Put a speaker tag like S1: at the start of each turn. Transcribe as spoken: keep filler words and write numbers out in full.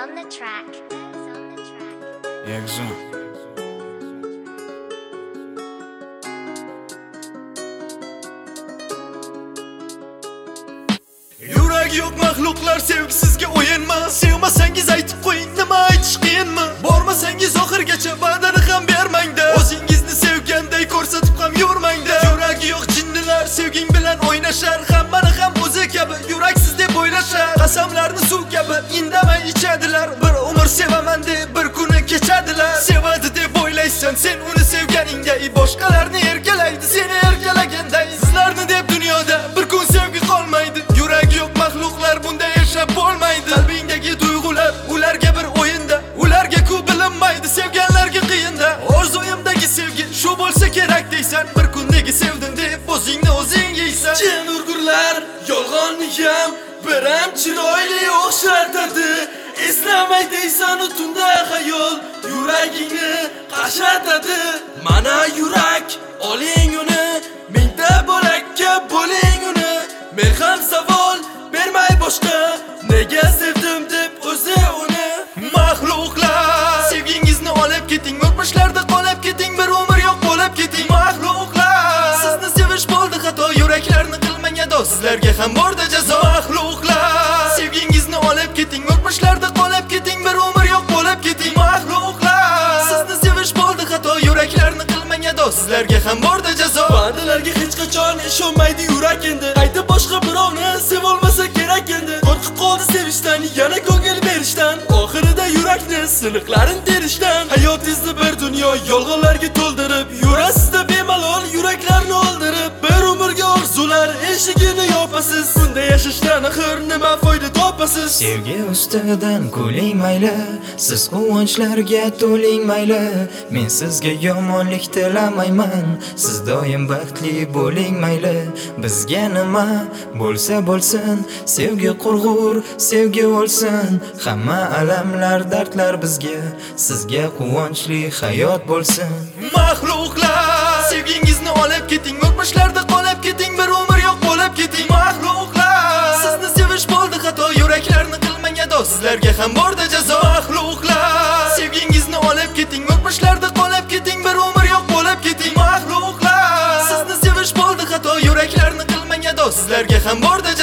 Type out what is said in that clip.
S1: on the track.
S2: Jak żon.
S3: Yuragi yo'q mahluqlar sevgisizga o'yinma. Sevmasangiz aytib qo'ying, nima aytish qiyinmi? Bormasangiz oxirgacha va'dani ham bermang-da. O'zingizni sevganday ko'rsatib ham yurmang-da. Yuragi yo'q jinnilar sevging bilan o'ynashar, hammani ham o'zi kabi yuraksiz deb o'ylashar. Qasamlarni suv kabi indamay ichadilar. Bir umr sevaman deb bir kuni kechadilar. Sevadi deb o'ylaysan sen uni sevganingda, boshqalarni erkalaydi seni erkalaganday. Sizlarni deb dunyoda bir kun sevgi qolmaydi. Yuragi yo'q mahluqlar bunda yashab bo'lmaydi. Qalbingdagi tuyg'ular ularga bir o'yinda, ularga ku bilinmaydi, sevganlarga qiyinda. Orzuimdagi sevgi shu bo'lsa kerak deysan, bir kun nega sevdim deb o'zingni o'zing yeysan. Jin urgurlar yolg'onni ham bir ham chiroyli o'xshatadi. Eslamay deysan tunda xayol yuragingni qashatadi. Mana yurak oling uni, mingta bo'lakka bo'ling uni. Men ham savol bermay boshqa, nega sevdim deb o'zi uni. Mahluqlar sevgingizni olib keting, o'tmishlarda qolib keting, bir umr yo'q bo'lib keting. Mahluqlar sizni sevish bo'ldi xato, yuraklarni qilmang ado, sizlarga ham borda jazo. Mahluqlar sevgingizni olib keting, o'tmishlarda qolib keting, bir umr yo'q bo'lib keting. Mahluqlar sizni sevish bo'ldi xato, yuraklarni qilmang ado, sizlarga ham borda jazo. Va'dalarga hech qachon ishonmaydi yurak endi, qayta boshqa birovni sevolmasa kerak endi. Qo'rqib qoldi sevishdan, yana ko'ngil berishdan, oxirida yurakni siniqlarin terishdan. Hayotingizni bir dunyo yolg'onlarga to'ldirib, yurasizda bemalol yuraklarni oldirib. Bir umrga orzular eshigini yopasiz, bunda yashashdan axir nima foyda topasiz?
S4: Sevgi ustidan kuling mayli, siz quvonchlarga to'ling mayli. Men sizga yomonlik tilamayman, siz doim baxtli bo'ling mayli. Bizga nima bo'lsa bo'lsin, sevgi qurg'ur, sevgi bo'lsin. Hamma alamlar, dardlar bizga, sizga quvonchli hayot bo'lsin.
S3: Mahluqlar sevgingizni olib keting, o'tmishlarda qolib keting, bir umr yo'q bo'lib keting. Mahluqlar sizni sevish bo'ldi xato, yuraklarni qilmang ado, sizlarga ham borda jazo. Mahluqlar sevgingizni olib keting, o'tmishlarda qolib keting, bir umr yo'q bo'lib keting. Mahluqlar sizni sevish bo'ldi xato, yuraklarni qilmang ado, sizlarga ham borda